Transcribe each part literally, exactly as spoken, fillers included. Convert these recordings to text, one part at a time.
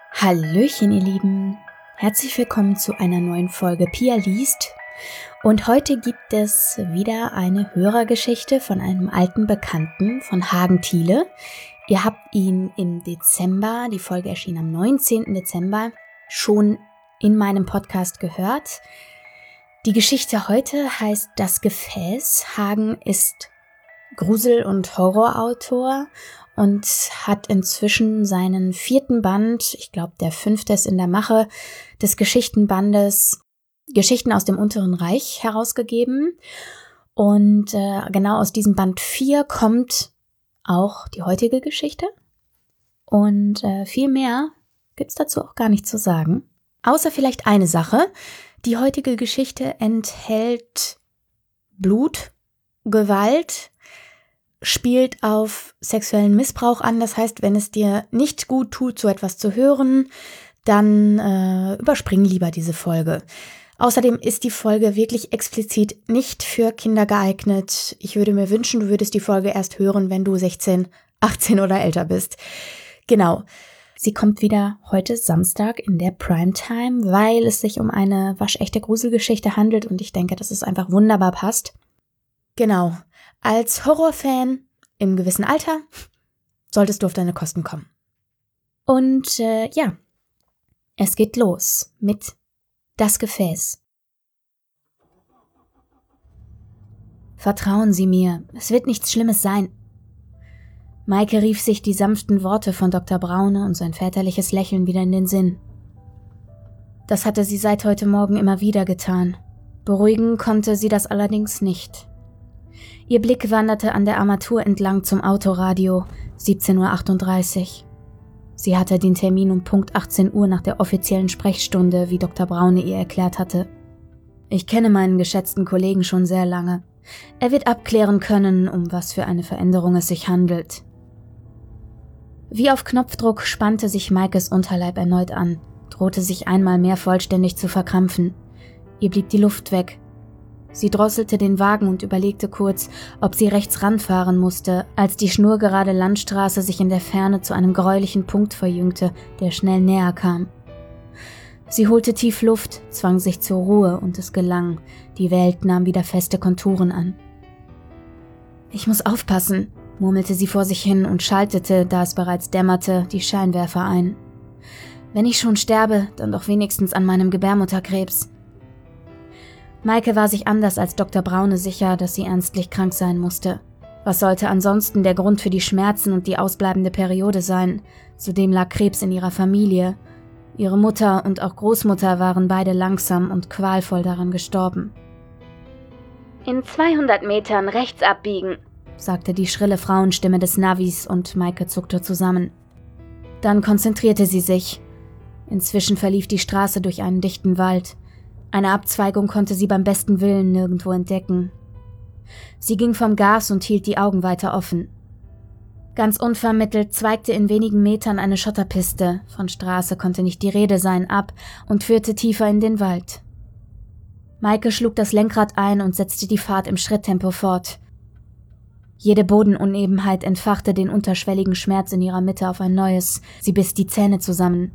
Hallöchen, ihr Lieben. Herzlich willkommen zu einer neuen Folge Pia liest. Und heute gibt es wieder eine Hörergeschichte von einem alten Bekannten von Hagen Thiele. Ihr habt ihn im Dezember, die Folge erschien am neunzehnten Dezember, schon in meinem Podcast gehört. Die Geschichte heute heißt Das Gefäß. Hagen ist Grusel- und Horrorautor und hat inzwischen seinen vierten Band, ich glaube der fünfte ist in der Mache, des Geschichtenbandes Geschichten aus dem Unteren Reich herausgegeben. Und äh, genau aus diesem Band vier kommt auch die heutige Geschichte. Und äh, viel mehr gibt's dazu auch gar nicht zu sagen. Außer vielleicht eine Sache. Die heutige Geschichte enthält Blut, Gewalt, spielt auf sexuellen Missbrauch an. Das heißt, wenn es dir nicht gut tut, so etwas zu hören, dann äh, überspring lieber diese Folge. Außerdem ist die Folge wirklich explizit nicht für Kinder geeignet. Ich würde mir wünschen, du würdest die Folge erst hören, wenn du sechzehn, achtzehn oder älter bist. Genau. Sie kommt wieder heute Samstag in der Primetime, weil es sich um eine waschechte Gruselgeschichte handelt und ich denke, dass es einfach wunderbar passt. Genau. Als Horrorfan im gewissen Alter solltest du auf deine Kosten kommen. Und äh, ja, es geht los mit Das Gefäß. Vertrauen Sie mir, es wird nichts Schlimmes sein. Maike rief sich die sanften Worte von Doktor Braune und sein väterliches Lächeln wieder in den Sinn. Das hatte sie seit heute Morgen immer wieder getan. Beruhigen konnte sie das allerdings nicht. Ihr Blick wanderte an der Armatur entlang zum Autoradio, siebzehn Uhr achtunddreißig. Sie hatte den Termin um Punkt achtzehn Uhr nach der offiziellen Sprechstunde, wie Doktor Braune ihr erklärt hatte. Ich kenne meinen geschätzten Kollegen schon sehr lange. Er wird abklären können, um was für eine Veränderung es sich handelt. Wie auf Knopfdruck spannte sich Maikes Unterleib erneut an, drohte sich einmal mehr vollständig zu verkrampfen. Ihr blieb die Luft weg. Sie drosselte den Wagen und überlegte kurz, ob sie rechts ranfahren musste, als die schnurgerade Landstraße sich in der Ferne zu einem gräulichen Punkt verjüngte, der schnell näher kam. Sie holte tief Luft, zwang sich zur Ruhe und es gelang. Die Welt nahm wieder feste Konturen an. »Ich muss aufpassen«, murmelte sie vor sich hin und schaltete, da es bereits dämmerte, die Scheinwerfer ein. »Wenn ich schon sterbe, dann doch wenigstens an meinem Gebärmutterkrebs.« Maike war sich anders als Doktor Braune sicher, dass sie ernstlich krank sein musste. Was sollte ansonsten der Grund für die Schmerzen und die ausbleibende Periode sein? Zudem lag Krebs in ihrer Familie. Ihre Mutter und auch Großmutter waren beide langsam und qualvoll daran gestorben. »In zweihundert Metern rechts abbiegen«, sagte die schrille Frauenstimme des Navis und Maike zuckte zusammen. Dann konzentrierte sie sich. Inzwischen verlief die Straße durch einen dichten Wald. Eine Abzweigung konnte sie beim besten Willen nirgendwo entdecken. Sie ging vom Gas und hielt die Augen weiter offen. Ganz unvermittelt zweigte in wenigen Metern eine Schotterpiste, von Straße konnte nicht die Rede sein, ab und führte tiefer in den Wald. Maike schlug das Lenkrad ein und setzte die Fahrt im Schritttempo fort. Jede Bodenunebenheit entfachte den unterschwelligen Schmerz in ihrer Mitte auf ein neues, sie biss die Zähne zusammen.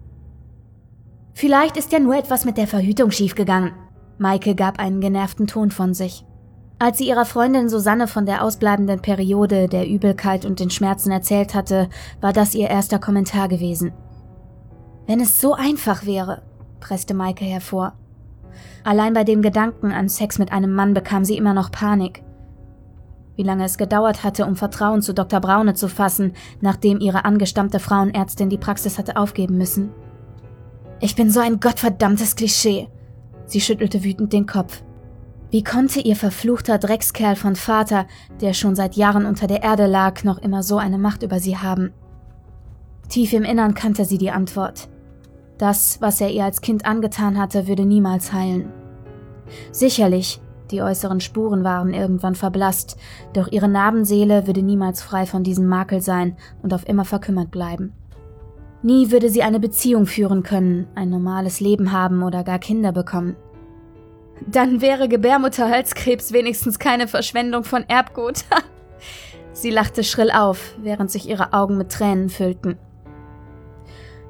»Vielleicht ist ja nur etwas mit der Verhütung schiefgegangen.« Maike gab einen genervten Ton von sich. Als sie ihrer Freundin Susanne von der ausbleibenden Periode, der Übelkeit und den Schmerzen erzählt hatte, war das ihr erster Kommentar gewesen. »Wenn es so einfach wäre«, presste Maike hervor. Allein bei dem Gedanken an Sex mit einem Mann bekam sie immer noch Panik. Wie lange es gedauert hatte, um Vertrauen zu Doktor Braune zu fassen, nachdem ihre angestammte Frauenärztin die Praxis hatte aufgeben müssen. »Ich bin so ein gottverdammtes Klischee«, sie schüttelte wütend den Kopf. Wie konnte ihr verfluchter Dreckskerl von Vater, der schon seit Jahren unter der Erde lag, noch immer so eine Macht über sie haben? Tief im Innern kannte sie die Antwort. Das, was er ihr als Kind angetan hatte, würde niemals heilen. Sicherlich, die äußeren Spuren waren irgendwann verblasst, doch ihre Narbenseele würde niemals frei von diesem Makel sein und auf immer verkümmert bleiben. Nie würde sie eine Beziehung führen können, ein normales Leben haben oder gar Kinder bekommen. Dann wäre Gebärmutterhalskrebs wenigstens keine Verschwendung von Erbgut. Sie lachte schrill auf, während sich ihre Augen mit Tränen füllten.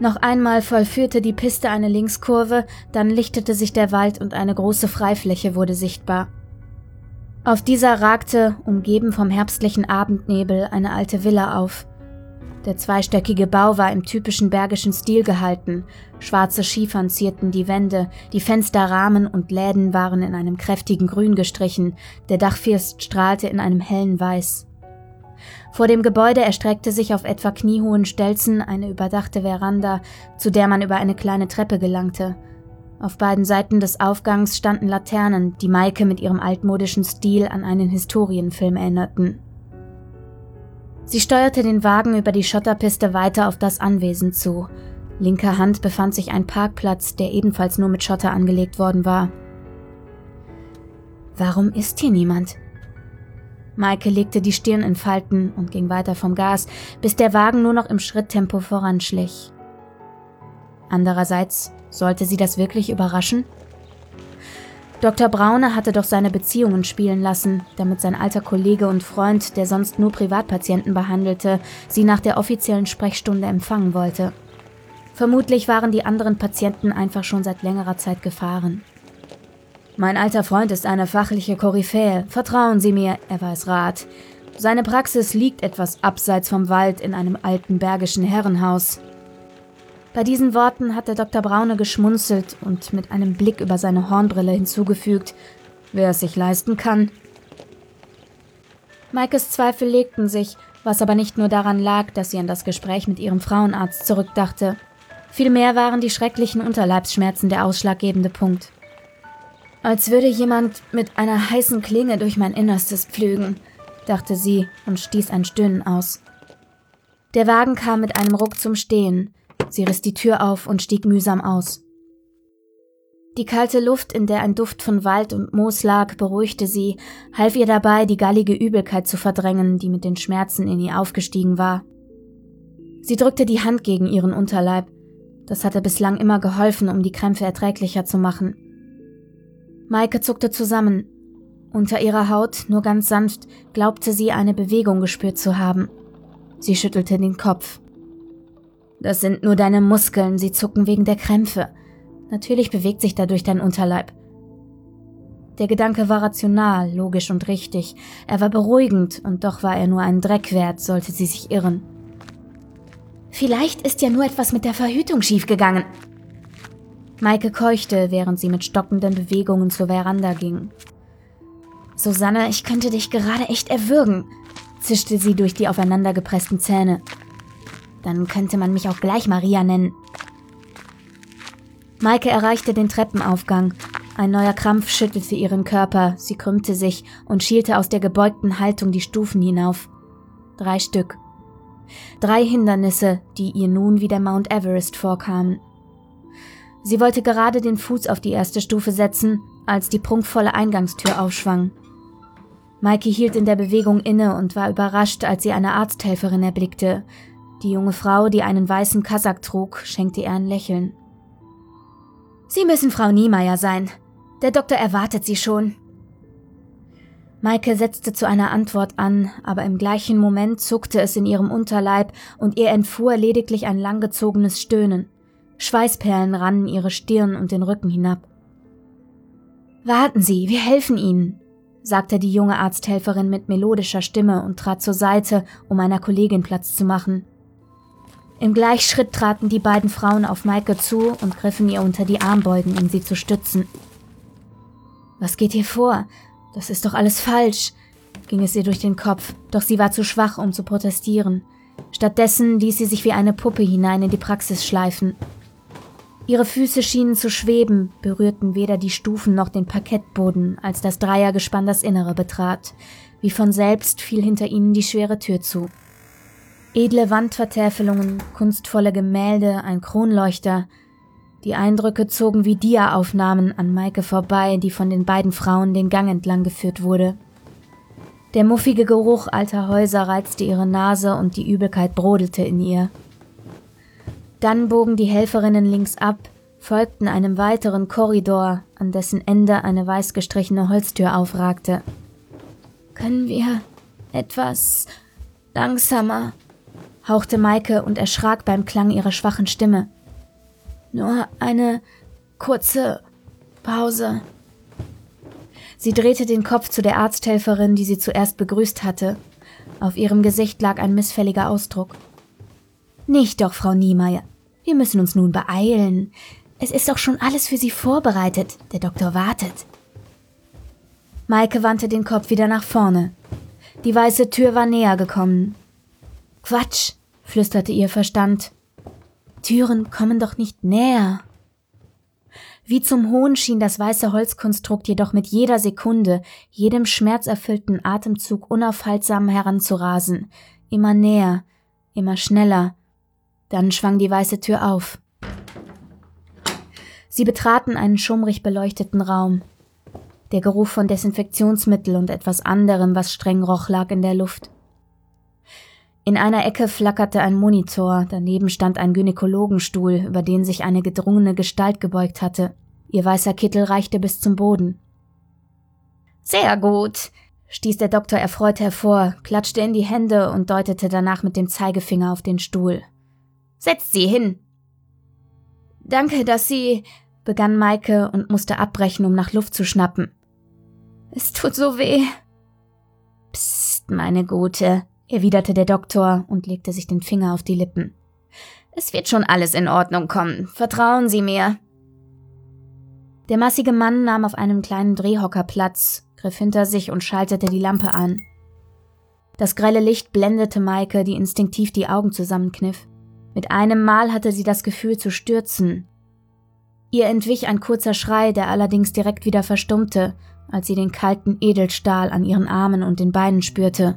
Noch einmal vollführte die Piste eine Linkskurve, dann lichtete sich der Wald und eine große Freifläche wurde sichtbar. Auf dieser ragte, umgeben vom herbstlichen Abendnebel, eine alte Villa auf. Der zweistöckige Bau war im typischen bergischen Stil gehalten. Schwarze Schiefern zierten die Wände, die Fensterrahmen und Läden waren in einem kräftigen Grün gestrichen, der Dachfirst strahlte in einem hellen Weiß. Vor dem Gebäude erstreckte sich auf etwa kniehohen Stelzen eine überdachte Veranda, zu der man über eine kleine Treppe gelangte. Auf beiden Seiten des Aufgangs standen Laternen, die Maike mit ihrem altmodischen Stil an einen Historienfilm erinnerten. Sie steuerte den Wagen über die Schotterpiste weiter auf das Anwesen zu. Linker Hand befand sich ein Parkplatz, der ebenfalls nur mit Schotter angelegt worden war. Warum ist hier niemand? Maike legte die Stirn in Falten und ging weiter vom Gas, bis der Wagen nur noch im Schritttempo voranschlich. Andererseits, sollte sie das wirklich überraschen? Doktor Braune hatte doch seine Beziehungen spielen lassen, damit sein alter Kollege und Freund, der sonst nur Privatpatienten behandelte, sie nach der offiziellen Sprechstunde empfangen wollte. Vermutlich waren die anderen Patienten einfach schon seit längerer Zeit gefahren. »Mein alter Freund ist eine fachliche Koryphäe. Vertrauen Sie mir, er weiß Rat. Seine Praxis liegt etwas abseits vom Wald in einem alten bergischen Herrenhaus.« Bei diesen Worten hatte Doktor Braune geschmunzelt und mit einem Blick über seine Hornbrille hinzugefügt, wer es sich leisten kann. Maikes Zweifel legten sich, was aber nicht nur daran lag, dass sie an das Gespräch mit ihrem Frauenarzt zurückdachte. Vielmehr waren die schrecklichen Unterleibsschmerzen der ausschlaggebende Punkt. Als würde jemand mit einer heißen Klinge durch mein Innerstes pflügen, dachte sie und stieß ein Stöhnen aus. Der Wagen kam mit einem Ruck zum Stehen. Sie riss die Tür auf und stieg mühsam aus. Die kalte Luft, in der ein Duft von Wald und Moos lag, beruhigte sie, half ihr dabei, die gallige Übelkeit zu verdrängen, die mit den Schmerzen in ihr aufgestiegen war. Sie drückte die Hand gegen ihren Unterleib. Das hatte bislang immer geholfen, um die Krämpfe erträglicher zu machen. Maike zuckte zusammen. Unter ihrer Haut, nur ganz sanft, glaubte sie, eine Bewegung gespürt zu haben. Sie schüttelte den Kopf. »Das sind nur deine Muskeln, sie zucken wegen der Krämpfe. Natürlich bewegt sich dadurch dein Unterleib.« Der Gedanke war rational, logisch und richtig. Er war beruhigend, und doch war er nur einen Dreck wert, sollte sie sich irren. »Vielleicht ist ja nur etwas mit der Verhütung schiefgegangen.« Maike keuchte, während sie mit stockenden Bewegungen zur Veranda ging. »Susanne, ich könnte dich gerade echt erwürgen«, zischte sie durch die aufeinandergepressten Zähne. »Dann könnte man mich auch gleich Maria nennen.« Maike erreichte den Treppenaufgang. Ein neuer Krampf schüttelte ihren Körper, sie krümmte sich und schielte aus der gebeugten Haltung die Stufen hinauf. Drei Stück. Drei Hindernisse, die ihr nun wie der Mount Everest vorkamen. Sie wollte gerade den Fuß auf die erste Stufe setzen, als die prunkvolle Eingangstür aufschwang. Maike hielt in der Bewegung inne und war überrascht, als sie eine Arzthelferin erblickte. Die junge Frau, die einen weißen Kasak trug, schenkte ihr ein Lächeln. »Sie müssen Frau Niemeyer sein. Der Doktor erwartet Sie schon.« Maike setzte zu einer Antwort an, aber im gleichen Moment zuckte es in ihrem Unterleib und ihr entfuhr lediglich ein langgezogenes Stöhnen. Schweißperlen rannen ihre Stirn und den Rücken hinab. »Warten Sie, wir helfen Ihnen«, sagte die junge Arzthelferin mit melodischer Stimme und trat zur Seite, um einer Kollegin Platz zu machen. Im Gleichschritt traten die beiden Frauen auf Maike zu und griffen ihr unter die Armbeugen, um sie zu stützen. »Was geht hier vor? Das ist doch alles falsch«, ging es ihr durch den Kopf, doch sie war zu schwach, um zu protestieren. Stattdessen ließ sie sich wie eine Puppe hinein in die Praxis schleifen. Ihre Füße schienen zu schweben, berührten weder die Stufen noch den Parkettboden, als das Dreiergespann das Innere betrat. Wie von selbst fiel hinter ihnen die schwere Tür zu. Edle Wandvertäfelungen, kunstvolle Gemälde, ein Kronleuchter. Die Eindrücke zogen wie Dia-Aufnahmen an Maike vorbei, die von den beiden Frauen den Gang entlang geführt wurde. Der muffige Geruch alter Häuser reizte ihre Nase und die Übelkeit brodelte in ihr. Dann bogen die Helferinnen links ab, folgten einem weiteren Korridor, an dessen Ende eine weiß gestrichene Holztür aufragte. »Können wir etwas langsamer?« hauchte Maike und erschrak beim Klang ihrer schwachen Stimme. »Nur eine kurze Pause.« Sie drehte den Kopf zu der Arzthelferin, die sie zuerst begrüßt hatte. Auf ihrem Gesicht lag ein missfälliger Ausdruck. »Nicht doch, Frau Niemeyer. Wir müssen uns nun beeilen. Es ist doch schon alles für Sie vorbereitet. Der Doktor wartet.« Maike wandte den Kopf wieder nach vorne. Die weiße Tür war näher gekommen. »Quatsch«, flüsterte ihr Verstand. »Türen kommen doch nicht näher.« Wie zum Hohn schien das weiße Holzkonstrukt jedoch mit jeder Sekunde, jedem schmerzerfüllten Atemzug unaufhaltsam heranzurasen. Immer näher, immer schneller. Dann schwang die weiße Tür auf. Sie betraten einen schummrig beleuchteten Raum. Der Geruch von Desinfektionsmittel und etwas anderem, was streng roch, lag in der Luft. In einer Ecke flackerte ein Monitor, daneben stand ein Gynäkologenstuhl, über den sich eine gedrungene Gestalt gebeugt hatte. Ihr weißer Kittel reichte bis zum Boden. »Sehr gut«, stieß der Doktor erfreut hervor, klatschte in die Hände und deutete danach mit dem Zeigefinger auf den Stuhl. »Setzt Sie hin!« »Danke, dass Sie«, begann Maike und musste abbrechen, um nach Luft zu schnappen. »Es tut so weh.« »Psst, meine Gute«, erwiderte der Doktor und legte sich den Finger auf die Lippen. »Es wird schon alles in Ordnung kommen. Vertrauen Sie mir.« Der massige Mann nahm auf einem kleinen Drehhocker Platz, griff hinter sich und schaltete die Lampe an. Das grelle Licht blendete Maike, die instinktiv die Augen zusammenkniff. Mit einem Mal hatte sie das Gefühl zu stürzen. Ihr entwich ein kurzer Schrei, der allerdings direkt wieder verstummte, als sie den kalten Edelstahl an ihren Armen und den Beinen spürte.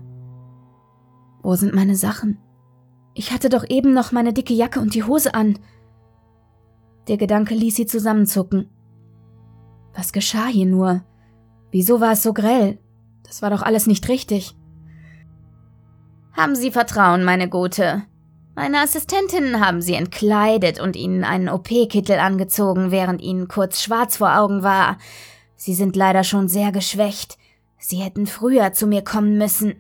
»Wo sind meine Sachen? Ich hatte doch eben noch meine dicke Jacke und die Hose an.« Der Gedanke ließ sie zusammenzucken. Was geschah hier nur? Wieso war es so grell? Das war doch alles nicht richtig. »Haben Sie Vertrauen, meine Gute. Meine Assistentinnen haben Sie entkleidet und Ihnen einen O P-Kittel angezogen, während Ihnen kurz schwarz vor Augen war. Sie sind leider schon sehr geschwächt. Sie hätten früher zu mir kommen müssen.«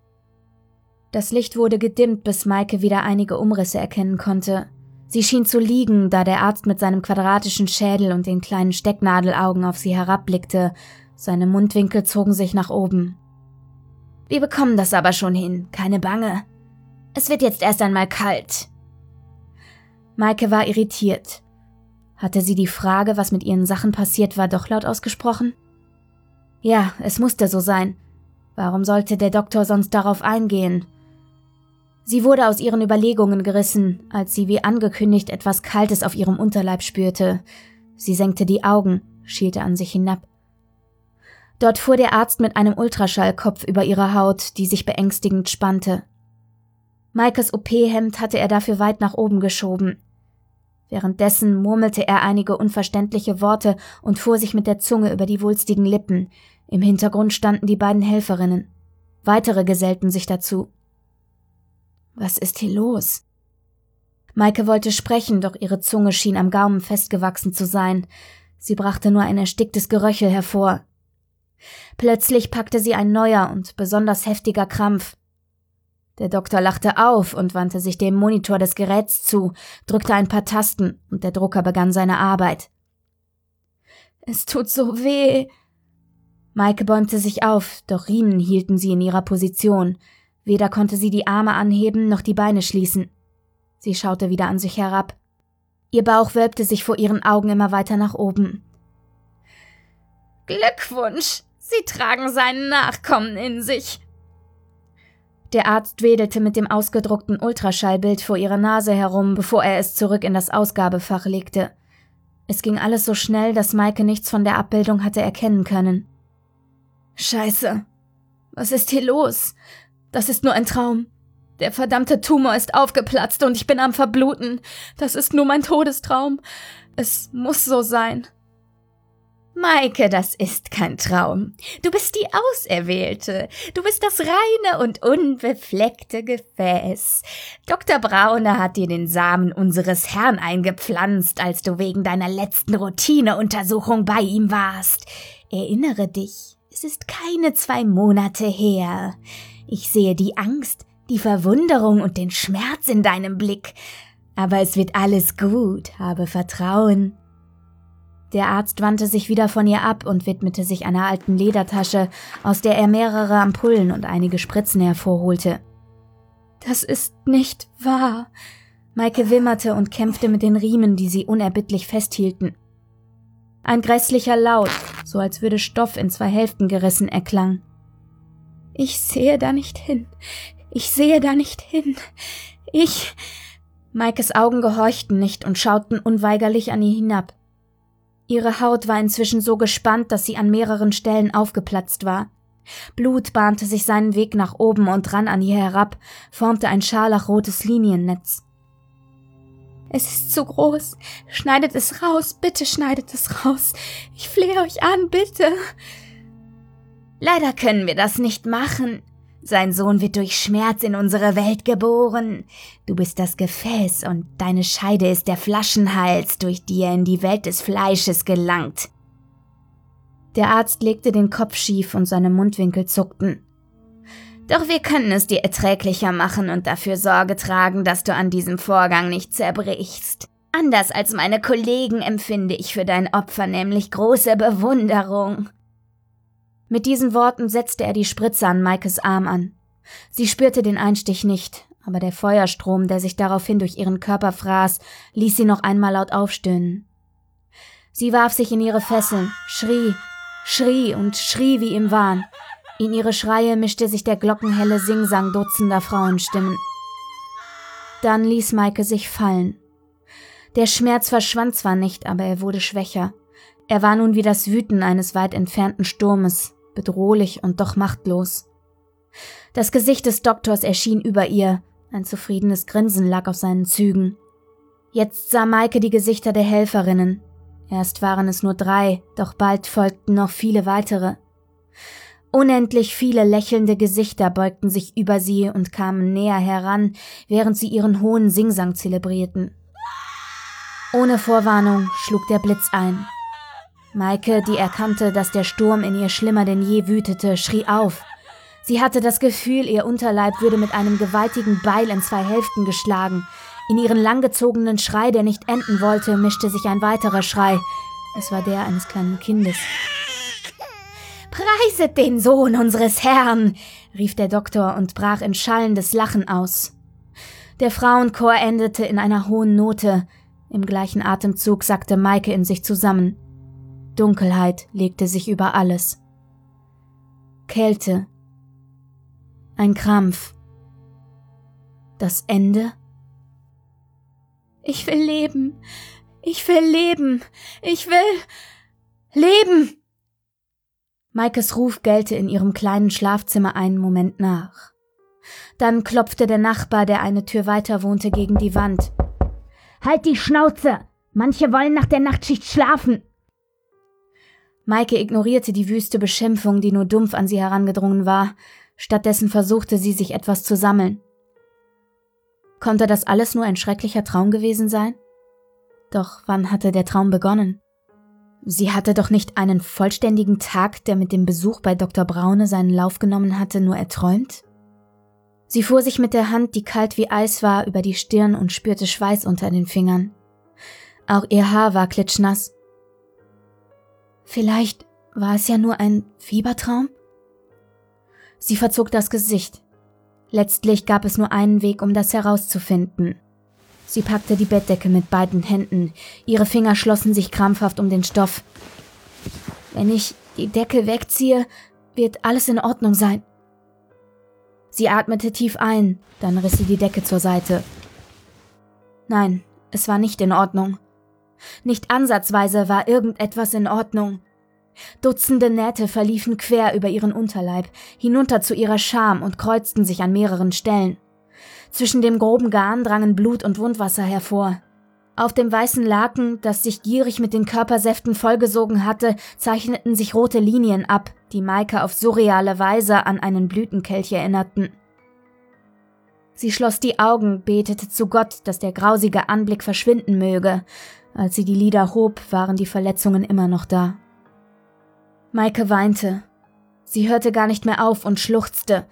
Das Licht wurde gedimmt, bis Maike wieder einige Umrisse erkennen konnte. Sie schien zu liegen, da der Arzt mit seinem quadratischen Schädel und den kleinen Stecknadelaugen auf sie herabblickte. Seine Mundwinkel zogen sich nach oben. »Wir bekommen das aber schon hin, keine Bange. Es wird jetzt erst einmal kalt.« Maike war irritiert. Hatte sie die Frage, was mit ihren Sachen passiert war, doch laut ausgesprochen? Ja, es musste so sein. Warum sollte der Doktor sonst darauf eingehen? Sie wurde aus ihren Überlegungen gerissen, als sie wie angekündigt etwas Kaltes auf ihrem Unterleib spürte. Sie senkte die Augen, schielte an sich hinab. Dort fuhr der Arzt mit einem Ultraschallkopf über ihre Haut, die sich beängstigend spannte. Maikes O P-Hemd hatte er dafür weit nach oben geschoben. Währenddessen murmelte er einige unverständliche Worte und fuhr sich mit der Zunge über die wulstigen Lippen. Im Hintergrund standen die beiden Helferinnen. Weitere gesellten sich dazu. Was ist hier los? Maike wollte sprechen, doch ihre Zunge schien am Gaumen festgewachsen zu sein. Sie brachte nur ein ersticktes Geröchel hervor. Plötzlich packte sie ein neuer und besonders heftiger Krampf. Der Doktor lachte auf und wandte sich dem Monitor des Geräts zu, drückte ein paar Tasten und der Drucker begann seine Arbeit. »Es tut so weh!« Maike bäumte sich auf, doch Riemen hielten sie in ihrer Position. Weder konnte sie die Arme anheben noch die Beine schließen. Sie schaute wieder an sich herab. Ihr Bauch wölbte sich vor ihren Augen immer weiter nach oben. »Glückwunsch! Sie tragen seinen Nachkommen in sich!« Der Arzt wedelte mit dem ausgedruckten Ultraschallbild vor ihrer Nase herum, bevor er es zurück in das Ausgabefach legte. Es ging alles so schnell, dass Maike nichts von der Abbildung hatte erkennen können. »Scheiße! Was ist hier los? Das ist nur ein Traum. Der verdammte Tumor ist aufgeplatzt und ich bin am Verbluten. Das ist nur mein Todestraum. Es muss so sein.« »Maike, das ist kein Traum. Du bist die Auserwählte. Du bist das reine und unbefleckte Gefäß. Doktor Brauner hat dir den Samen unseres Herrn eingepflanzt, als du wegen deiner letzten Routineuntersuchung bei ihm warst. Erinnere dich, es ist keine zwei Monate her. Ich sehe die Angst, die Verwunderung und den Schmerz in deinem Blick. Aber es wird alles gut, habe Vertrauen. Der Arzt wandte sich wieder von ihr ab und widmete sich einer alten Ledertasche, aus der er mehrere Ampullen und einige Spritzen hervorholte. »Das ist nicht wahr«, Maike wimmerte und kämpfte mit den Riemen, die sie unerbittlich festhielten. Ein grässlicher Laut, so als würde Stoff in zwei Hälften gerissen, erklang. »Ich sehe da nicht hin. Ich sehe da nicht hin. Ich...« Maikes Augen gehorchten nicht und schauten unweigerlich an ihr hinab. Ihre Haut war inzwischen so gespannt, dass sie an mehreren Stellen aufgeplatzt war. Blut bahnte sich seinen Weg nach oben und rann an ihr herab, formte ein scharlachrotes Liniennetz. »Es ist zu groß. Schneidet es raus, bitte schneidet es raus. Ich flehe euch an, bitte.« »Leider können wir das nicht machen. Sein Sohn wird durch Schmerz in unsere Welt geboren. Du bist das Gefäß und deine Scheide ist der Flaschenhals, durch die er in die Welt des Fleisches gelangt.« Der Arzt legte den Kopf schief und seine Mundwinkel zuckten. »Doch wir können es dir erträglicher machen und dafür Sorge tragen, dass du an diesem Vorgang nicht zerbrichst. Anders als meine Kollegen empfinde ich für dein Opfer nämlich große Bewunderung.« Mit diesen Worten setzte er die Spritze an Maikes Arm an. Sie spürte den Einstich nicht, aber der Feuerstrom, der sich daraufhin durch ihren Körper fraß, ließ sie noch einmal laut aufstöhnen. Sie warf sich in ihre Fesseln, schrie, schrie und schrie wie im Wahn. In ihre Schreie mischte sich der glockenhelle Singsang dutzender Frauenstimmen. Dann ließ Maike sich fallen. Der Schmerz verschwand zwar nicht, aber er wurde schwächer. Er war nun wie das Wüten eines weit entfernten Sturmes, bedrohlich und doch machtlos. Das Gesicht des Doktors erschien über ihr, ein zufriedenes Grinsen lag auf seinen Zügen. Jetzt sah Maike die Gesichter der Helferinnen. Erst waren es nur drei, doch bald folgten noch viele weitere. Unendlich viele lächelnde Gesichter beugten sich über sie und kamen näher heran, während sie ihren hohen Singsang zelebrierten. Ohne Vorwarnung schlug der Blitz ein. Maike, die erkannte, dass der Sturm in ihr schlimmer denn je wütete, schrie auf. Sie hatte das Gefühl, ihr Unterleib würde mit einem gewaltigen Beil in zwei Hälften geschlagen. In ihren langgezogenen Schrei, der nicht enden wollte, mischte sich ein weiterer Schrei. Es war der eines kleinen Kindes. »Preiset den Sohn unseres Herrn«, rief der Doktor und brach in schallendes Lachen aus. Der Frauenchor endete in einer hohen Note. Im gleichen Atemzug sackte Maike in sich zusammen. Dunkelheit legte sich über alles. Kälte. Ein Krampf. Das Ende? »Ich will leben. Ich will leben. Ich will leben!« Maikes Ruf gellte in ihrem kleinen Schlafzimmer einen Moment nach. Dann klopfte der Nachbar, der eine Tür weiter wohnte, gegen die Wand. »Halt die Schnauze! Manche wollen nach der Nachtschicht schlafen!« Maike ignorierte die wüste Beschimpfung, die nur dumpf an sie herangedrungen war. Stattdessen versuchte sie, sich etwas zu sammeln. Konnte das alles nur ein schrecklicher Traum gewesen sein? Doch wann hatte der Traum begonnen? Sie hatte doch nicht einen vollständigen Tag, der mit dem Besuch bei Doktor Braune seinen Lauf genommen hatte, nur erträumt? Sie fuhr sich mit der Hand, die kalt wie Eis war, über die Stirn und spürte Schweiß unter den Fingern. Auch ihr Haar war klitschnass. Vielleicht war es ja nur ein Fiebertraum? Sie verzog das Gesicht. Letztlich gab es nur einen Weg, um das herauszufinden. Sie packte die Bettdecke mit beiden Händen. Ihre Finger schlossen sich krampfhaft um den Stoff. »Wenn ich die Decke wegziehe, wird alles in Ordnung sein.« Sie atmete tief ein, dann riss sie die Decke zur Seite. Nein, es war nicht in Ordnung. Nicht ansatzweise war irgendetwas in Ordnung. Dutzende Nähte verliefen quer über ihren Unterleib, hinunter zu ihrer Scham und kreuzten sich an mehreren Stellen. Zwischen dem groben Garn drangen Blut und Wundwasser hervor. Auf dem weißen Laken, das sich gierig mit den Körpersäften vollgesogen hatte, zeichneten sich rote Linien ab, die Maike auf surreale Weise an einen Blütenkelch erinnerten. Sie schloss die Augen, betete zu Gott, dass der grausige Anblick verschwinden möge. Als sie die Lider hob, waren die Verletzungen immer noch da. Maike weinte. Sie hörte gar nicht mehr auf und schluchzte.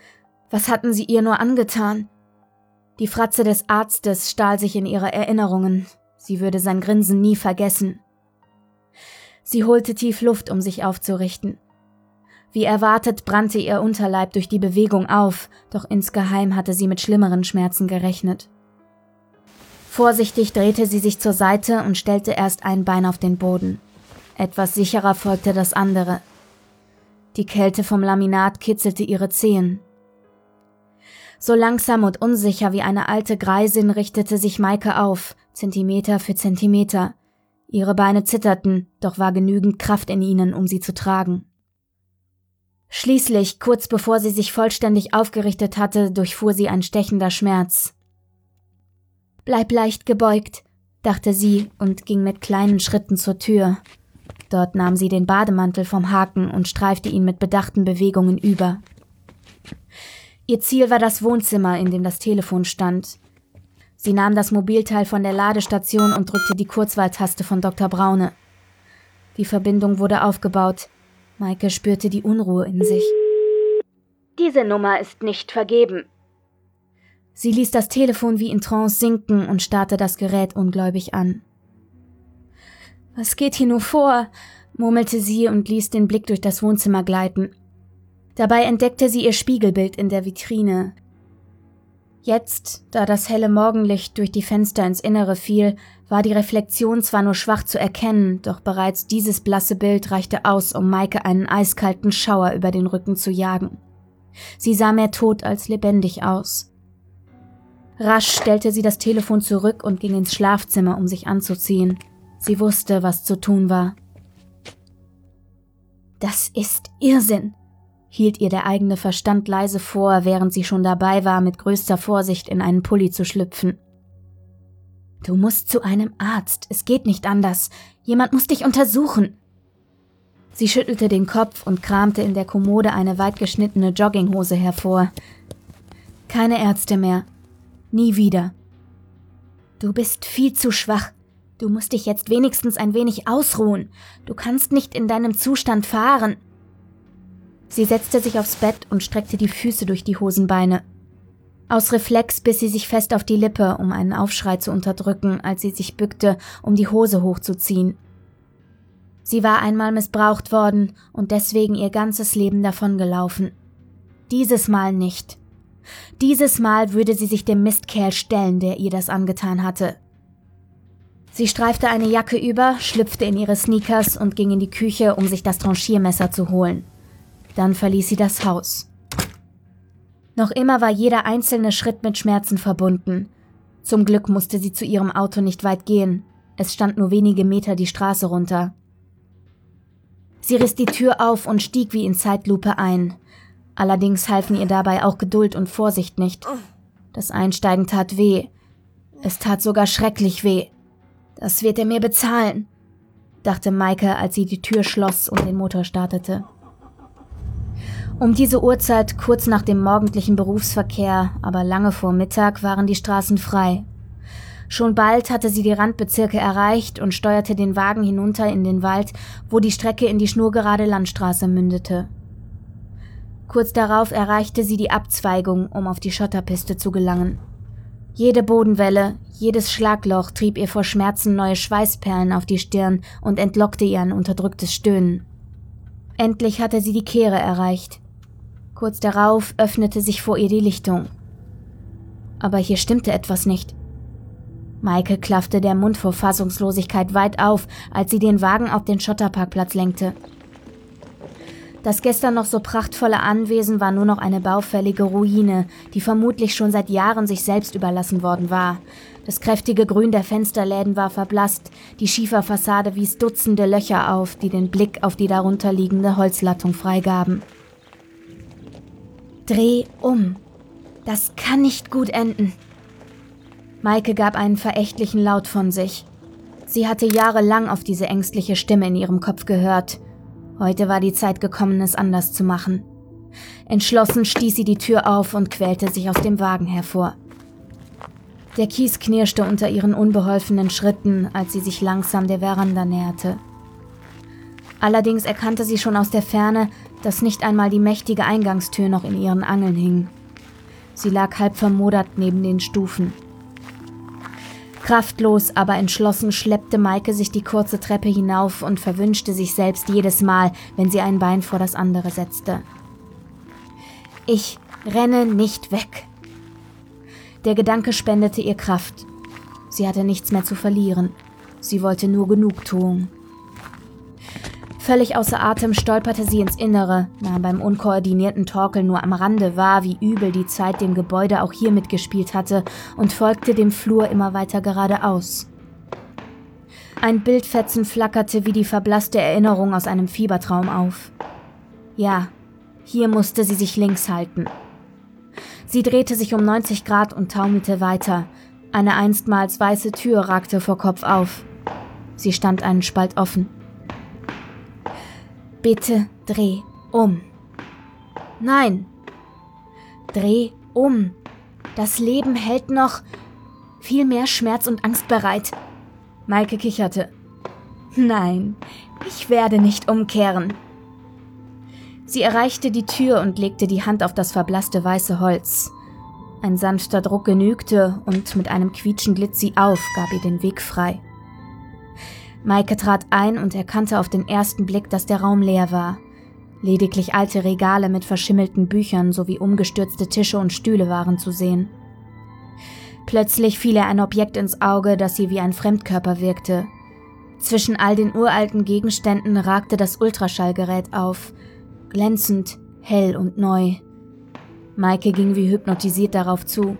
Was hatten sie ihr nur angetan? Die Fratze des Arztes stahl sich in ihre Erinnerungen. Sie würde sein Grinsen nie vergessen. Sie holte tief Luft, um sich aufzurichten. Wie erwartet brannte ihr Unterleib durch die Bewegung auf, doch insgeheim hatte sie mit schlimmeren Schmerzen gerechnet. Vorsichtig drehte sie sich zur Seite und stellte erst ein Bein auf den Boden. Etwas sicherer folgte das andere. Die Kälte vom Laminat kitzelte ihre Zehen. So langsam und unsicher wie eine alte Greisin richtete sich Maike auf, Zentimeter für Zentimeter. Ihre Beine zitterten, doch war genügend Kraft in ihnen, um sie zu tragen. Schließlich, kurz bevor sie sich vollständig aufgerichtet hatte, durchfuhr sie ein stechender Schmerz. »Bleib leicht gebeugt«, dachte sie und ging mit kleinen Schritten zur Tür. Dort nahm sie den Bademantel vom Haken und streifte ihn mit bedachten Bewegungen über. Ihr Ziel war das Wohnzimmer, in dem das Telefon stand. Sie nahm das Mobilteil von der Ladestation und drückte die Kurzwahltaste von Doktor Braune. Die Verbindung wurde aufgebaut. Maike spürte die Unruhe in sich. »Diese Nummer ist nicht vergeben.« Sie ließ das Telefon wie in Trance sinken und starrte das Gerät ungläubig an. »Was geht hier nur vor?« murmelte sie und ließ den Blick durch das Wohnzimmer gleiten. Dabei entdeckte sie ihr Spiegelbild in der Vitrine. Jetzt, da das helle Morgenlicht durch die Fenster ins Innere fiel, war die Reflexion zwar nur schwach zu erkennen, doch bereits dieses blasse Bild reichte aus, um Maike einen eiskalten Schauer über den Rücken zu jagen. Sie sah mehr tot als lebendig aus. Rasch stellte sie das Telefon zurück und ging ins Schlafzimmer, um sich anzuziehen. Sie wusste, was zu tun war. »Das ist Irrsinn«, hielt ihr der eigene Verstand leise vor, während sie schon dabei war, mit größter Vorsicht in einen Pulli zu schlüpfen. »Du musst zu einem Arzt, es geht nicht anders. Jemand muss dich untersuchen.« Sie schüttelte den Kopf und kramte in der Kommode eine weitgeschnittene Jogginghose hervor. Keine Ärzte mehr. Nie wieder. »Du bist viel zu schwach. Du musst dich jetzt wenigstens ein wenig ausruhen. Du kannst nicht in deinem Zustand fahren.« Sie setzte sich aufs Bett und streckte die Füße durch die Hosenbeine. Aus Reflex biss sie sich fest auf die Lippe, um einen Aufschrei zu unterdrücken, als sie sich bückte, um die Hose hochzuziehen. Sie war einmal missbraucht worden und deswegen ihr ganzes Leben davongelaufen. Dieses Mal nicht. Dieses Mal würde sie sich dem Mistkerl stellen, der ihr das angetan hatte. Sie streifte eine Jacke über, schlüpfte in ihre Sneakers und ging in die Küche, um sich das Tranchiermesser zu holen. Dann verließ sie das Haus. Noch immer war jeder einzelne Schritt mit Schmerzen verbunden. Zum Glück musste sie zu ihrem Auto nicht weit gehen. Es stand nur wenige Meter die Straße runter. Sie riss die Tür auf und stieg wie in Zeitlupe ein. Allerdings halfen ihr dabei auch Geduld und Vorsicht nicht. Das Einsteigen tat weh. Es tat sogar schrecklich weh. »Das wird er mir bezahlen«, dachte Maike, als sie die Tür schloss und den Motor startete. Um diese Uhrzeit, kurz nach dem morgendlichen Berufsverkehr, aber lange vor Mittag, waren die Straßen frei. Schon bald hatte sie die Randbezirke erreicht und steuerte den Wagen hinunter in den Wald, wo die Strecke in die schnurgerade Landstraße mündete. Kurz darauf erreichte sie die Abzweigung, um auf die Schotterpiste zu gelangen. Jede Bodenwelle, jedes Schlagloch trieb ihr vor Schmerzen neue Schweißperlen auf die Stirn und entlockte ihr ein unterdrücktes Stöhnen. Endlich hatte sie die Kehre erreicht. Kurz darauf öffnete sich vor ihr die Lichtung. Aber hier stimmte etwas nicht. Maike klaffte der Mund vor Fassungslosigkeit weit auf, als sie den Wagen auf den Schotterparkplatz lenkte. Das gestern noch so prachtvolle Anwesen war nur noch eine baufällige Ruine, die vermutlich schon seit Jahren sich selbst überlassen worden war. Das kräftige Grün der Fensterläden war verblasst, die Schieferfassade wies Dutzende Löcher auf, die den Blick auf die darunterliegende Holzlattung freigaben. »Dreh um! Das kann nicht gut enden!« Maike gab einen verächtlichen Laut von sich. Sie hatte jahrelang auf diese ängstliche Stimme in ihrem Kopf gehört. Heute war die Zeit gekommen, es anders zu machen. Entschlossen stieß sie die Tür auf und quälte sich aus dem Wagen hervor. Der Kies knirschte unter ihren unbeholfenen Schritten, als sie sich langsam der Veranda näherte. Allerdings erkannte sie schon aus der Ferne, dass nicht einmal die mächtige Eingangstür noch in ihren Angeln hing. Sie lag halb vermodert neben den Stufen. Kraftlos, aber entschlossen schleppte Maike sich die kurze Treppe hinauf und verwünschte sich selbst jedes Mal, wenn sie ein Bein vor das andere setzte. Ich renne nicht weg. Der Gedanke spendete ihr Kraft. Sie hatte nichts mehr zu verlieren. Sie wollte nur Genugtuung. Völlig außer Atem stolperte sie ins Innere, nahm beim unkoordinierten Torkeln nur am Rande wahr, wie übel die Zeit dem Gebäude auch hier mitgespielt hatte, und folgte dem Flur immer weiter geradeaus. Ein Bildfetzen flackerte wie die verblasste Erinnerung aus einem Fiebertraum auf. Ja, hier musste sie sich links halten. Sie drehte sich um neunzig Grad und taumelte weiter. Eine einstmals weiße Tür ragte vor Kopf auf. Sie stand einen Spalt offen. Bitte dreh um. Nein. Dreh um. Das Leben hält noch viel mehr Schmerz und Angst bereit. Maike kicherte. Nein, ich werde nicht umkehren. Sie erreichte die Tür und legte die Hand auf das verblasste weiße Holz. Ein sanfter Druck genügte und mit einem Quietschen glitt sie auf, gab ihr den Weg frei. Maike trat ein und erkannte auf den ersten Blick, dass der Raum leer war. Lediglich alte Regale mit verschimmelten Büchern sowie umgestürzte Tische und Stühle waren zu sehen. Plötzlich fiel ihr ein Objekt ins Auge, das sie wie ein Fremdkörper wirkte. Zwischen all den uralten Gegenständen ragte das Ultraschallgerät auf, glänzend, hell und neu. Maike ging wie hypnotisiert darauf zu.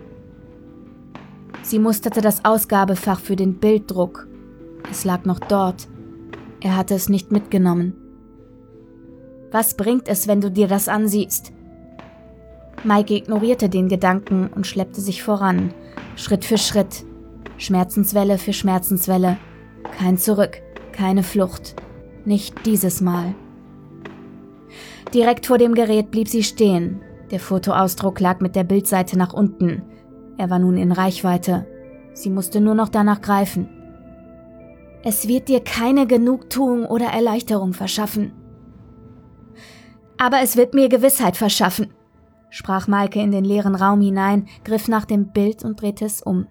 Sie musterte das Ausgabefach für den Bilddruck. Es lag noch dort. Er hatte es nicht mitgenommen. Was bringt es, wenn du dir das ansiehst? Maike ignorierte den Gedanken und schleppte sich voran, Schritt für Schritt, Schmerzenswelle für Schmerzenswelle. Kein Zurück, keine Flucht. Nicht dieses Mal. Direkt vor dem Gerät blieb sie stehen. Der Fotoausdruck lag mit der Bildseite nach unten. Er war nun in Reichweite. Sie musste nur noch danach greifen. Es wird dir keine Genugtuung oder Erleichterung verschaffen. Aber es wird mir Gewissheit verschaffen, sprach Maike in den leeren Raum hinein, griff nach dem Bild und drehte es um.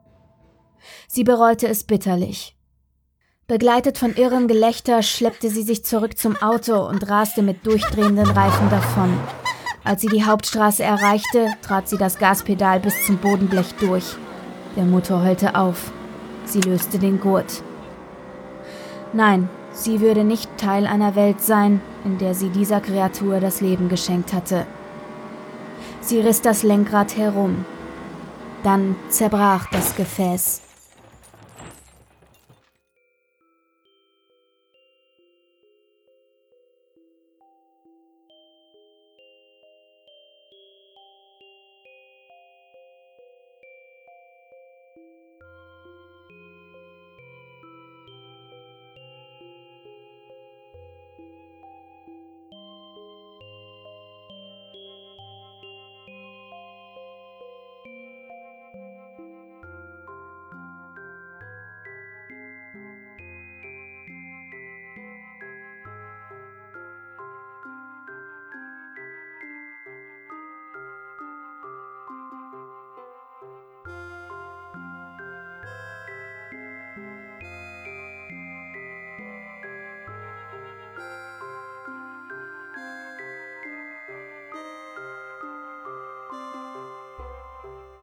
Sie bereute es bitterlich. Begleitet von irrem Gelächter schleppte sie sich zurück zum Auto und raste mit durchdrehenden Reifen davon. Als sie die Hauptstraße erreichte, trat sie das Gaspedal bis zum Bodenblech durch. Der Motor heulte auf. Sie löste den Gurt. Nein, sie würde nicht Teil einer Welt sein, in der sie dieser Kreatur das Leben geschenkt hatte. Sie riss das Lenkrad herum. Dann zerbrach das Gefäß.